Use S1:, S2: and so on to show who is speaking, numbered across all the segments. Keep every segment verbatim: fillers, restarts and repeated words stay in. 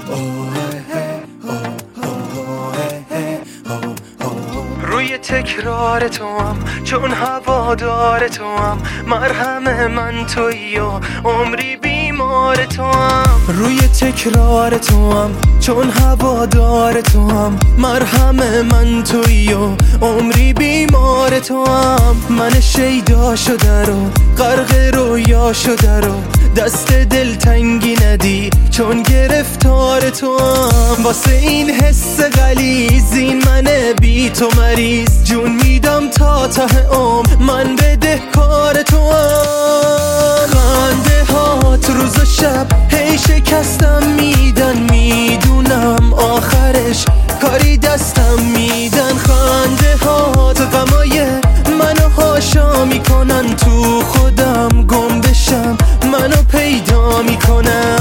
S1: روی تکرار تو هم چون هوادار تو هم مرهم من تویی و عمری بیمار تو هم. روی تکرار تو هم چون هوادار تو هم مرهم من تویی و عمری بیمار تو هم. من شیدا شده رو غرق رویا شده رو دست دلتنگی ندی چون گرفتار تو هم. واسه این حس غلیظ این من بی تو مریض جون میدم تا ته عمر من بده کار تو هم. خنده هات روز و شب هی شکستم میدن میدونم آخرش کاری دستم میدن. خنده هات غمای منو هاشا میکنن تو خودم گم بشم منو پیدا میکنن.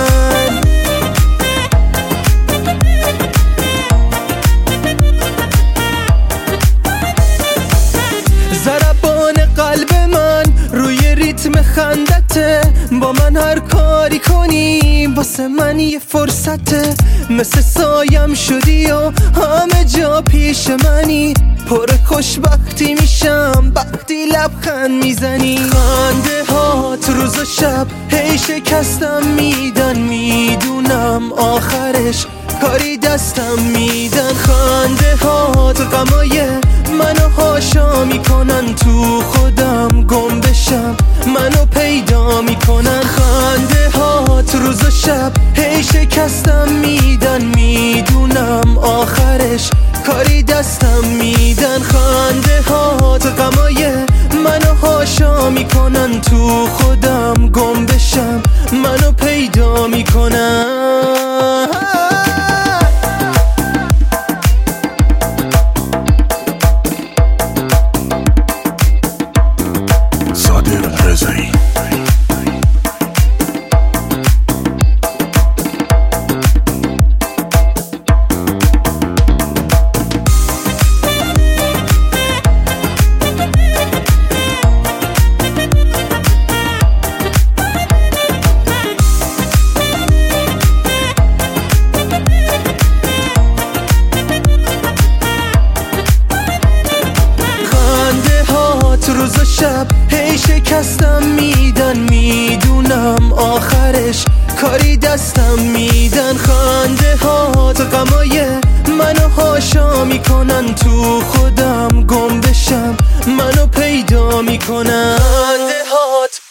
S1: ضربان قلب من روی ریتم خندته با من هر کاری کنی واسه من یه فرصته. مثل سایم شدی و همه جا پیش منی پر خوشبختی میشم وقتی لبخند میزنی. خنده هات روز و شب هی شکستم میدن میدونم آخرش کاری دستم میدن. خنده هات غمای منو هاشا میکنن تو خودم گم بشم منو پیدا میکنن. خنده هات روز و شب هی شکستم میدن میدونم آخرش کاری دستم میدن. خنده هات غمای منو هاشا میکنن تو خودم گم بشم منو پیدا میکنن. روز و شب هی شکستم میدن میدونم آخرش کاری دستم میدن. خنده هات غمای منو هاشا میکنن تو خودم گم بشم منو پیدا میکنن. خنده هات